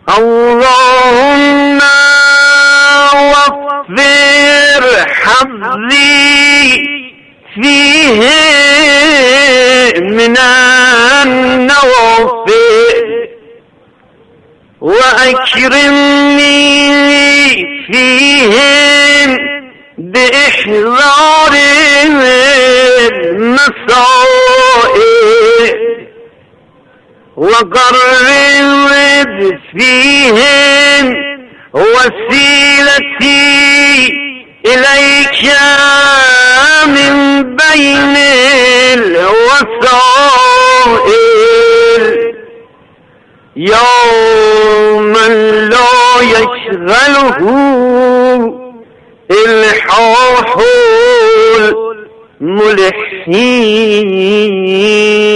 اللهم وفر حظي فيه من النوافل وأكرمني فيهم بإحضار المسائل وقرب فيهم وسيلتي إليك من بين الوسائل يوما لا يشغله إلحاح الملحين.